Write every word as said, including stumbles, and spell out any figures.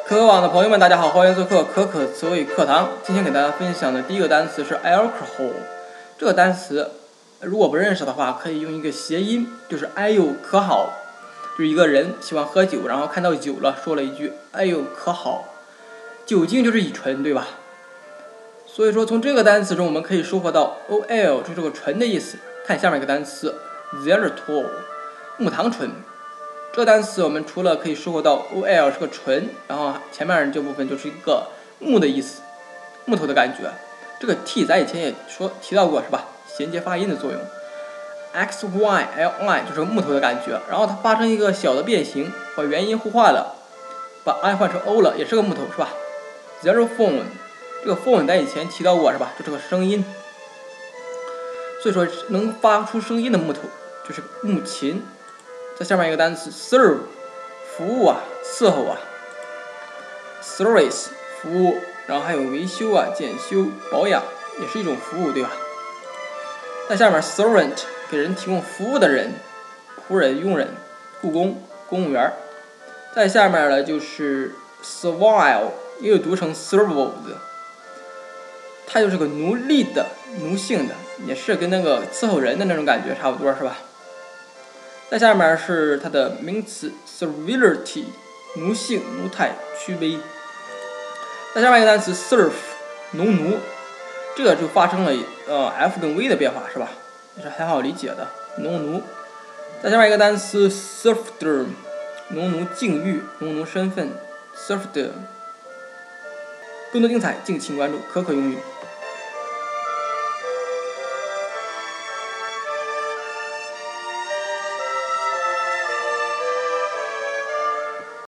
可可网的朋友们，大家好，欢迎做客可可词汇课堂。今天给大家分享的第一个单词是 alcohol。这个单词如果不认识的话，可以用一个谐音，就是哎呦可好。就是一个人喜欢喝酒，然后看到酒了，说了一句哎呦可好。酒精就是乙醇，对吧？所以说从这个单词中，我们可以收获到 ol 就是这个醇的意思。看下面一个单词 xylitol， 木糖醇。这个单词我们除了可以收获到 ol 是个醇，然后前面这部分就是一个木的意思，木头的感觉。这个 t 咱以前也说提到过是吧？衔接发音的作用。x y l i 就是木头的感觉，然后它发生一个小的变形，把元音互换了，把 i 换成 o 了，也是个木头是吧 ？xylophone， 这个 phone 咱以前提到过是吧？就是个声音，所以说能发出声音的木头就是木琴。再下面一个单词 serve， 服务啊，伺候啊 ，service 服务，然后还有维修啊、检修、保养，也是一种服务，对吧？再下面 servant， 给人提供服务的人，仆人、佣人、雇工、公务员。再下面呢就是 servile， 也有读成 serval 的，它就是个奴隶的、奴性的，也是跟那个伺候人的那种感觉差不多，是吧？再下面是它的名词 servility， 奴性、奴态、屈卑。再下面一个单词 serf， 农奴，这个就发生了呃 f 跟 v 的变化，是吧？也是很好理解的，农奴。再下面一个单词 serfdom， 农奴境遇、农奴身份 serfdom。更多精彩，敬请关注可可英语。